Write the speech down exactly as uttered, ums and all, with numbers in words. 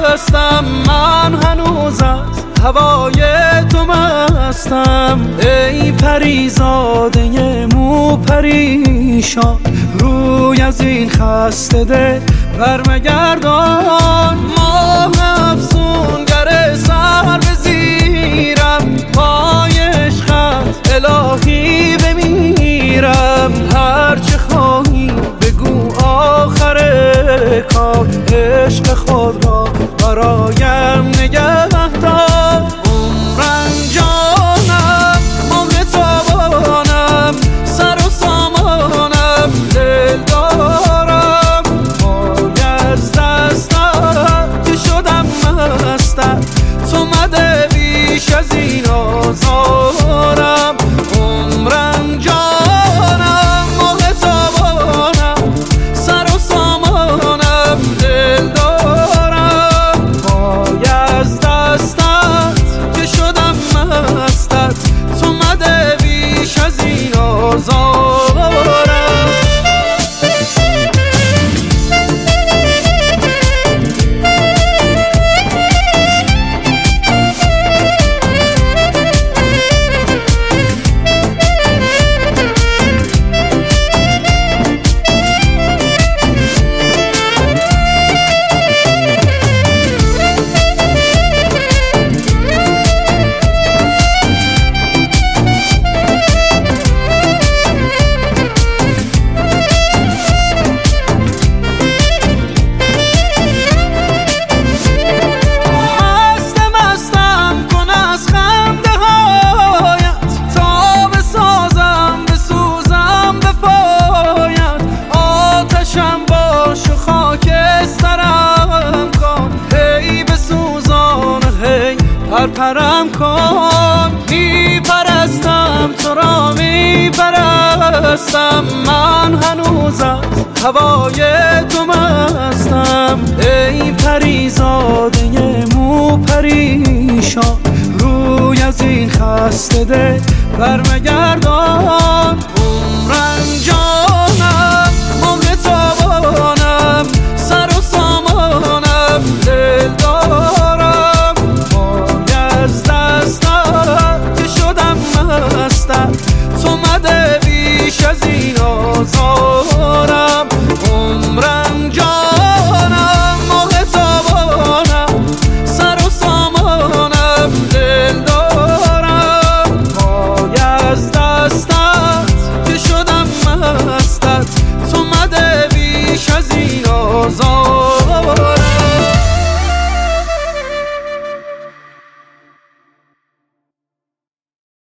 هستم، من هنوز از هوای تو مستم. ای پریزاده مو پریشان، روی از این خسته دل برمگردان. ماه افسونگر سر به زیرم، پای عشقت الهی بمیرم. هرچه خواهی بگو آخر کار، عشق خود را برایم نگه دار. عمرم جانم موقع تابانم، سر و سامانم دل دارم. پای از دستم که شدم مستم، تو مده بیش از این آزارم. عمرم جانم موقع تابانم، سر و سامانم دل دارم. پای از دستت که شدم مستت، تو مده بیش از این آزارم. پرم کن، میپرستم تو را میپرستم. من هنوز از هوای تو مستم. ای پریزاده مو پریشان، روی از این خسته دل برمگردان. عمرم جانم موقع تابانم، سر و سامانم دل دارم. از دستت که شدم مستم، تو مده بیش از این آزارم. عمرم جانم موقع تابانم، سر و سامانم دل دارم. پای از دستت که شدم مستت، تو مده بیش از این